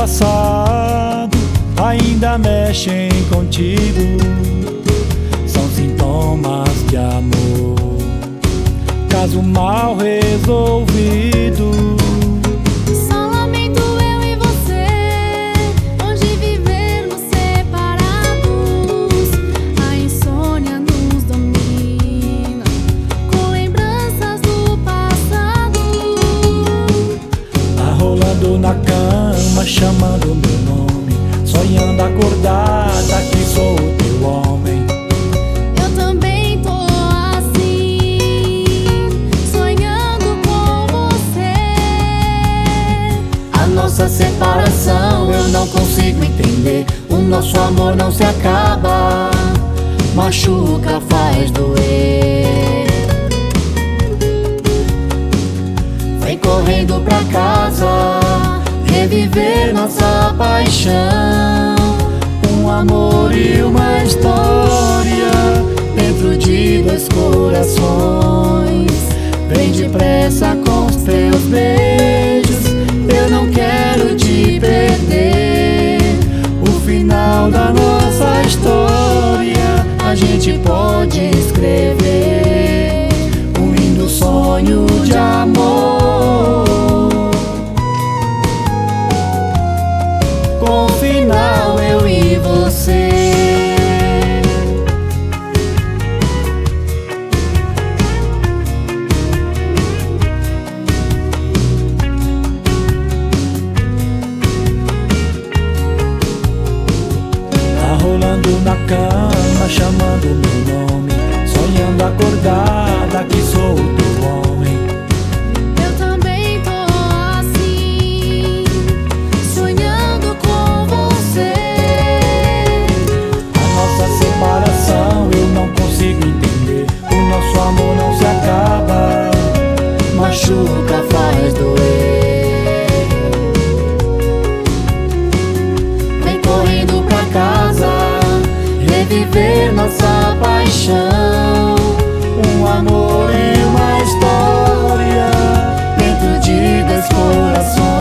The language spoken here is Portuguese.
passado ainda mexem contigo. São sintomas de amor, caso mal resolvido. Só lamento eu e você, hoje vivermos separados. A insônia nos domina, com lembranças do passado. Tá rolando na cama, chamando meu nome, sonhando acordada que sou o teu homem. Eu também tô assim, sonhando com você. A nossa separação eu não consigo entender. O nosso amor não se acaba, machuca, faz doer. Vem correndo pra casa, reviver nossa paixão. Um amor e uma história dentro de dois corações. Vem depressa com os teus beijos, eu não quero te perder. O final da nossa história a gente pode escrever, um lindo sonho de amor, com o final eu e você. Rolando na cama, chamando meu nome, sonhando acordada que sou o teu homem. Eu também tô assim, sonhando com você. A nossa separação eu não consigo entender. O nosso amor não se acaba, Machuca, faz doer. Vem correndo pra casa, reviver nossa paixão. Um amor e uma história dentro de dois corações.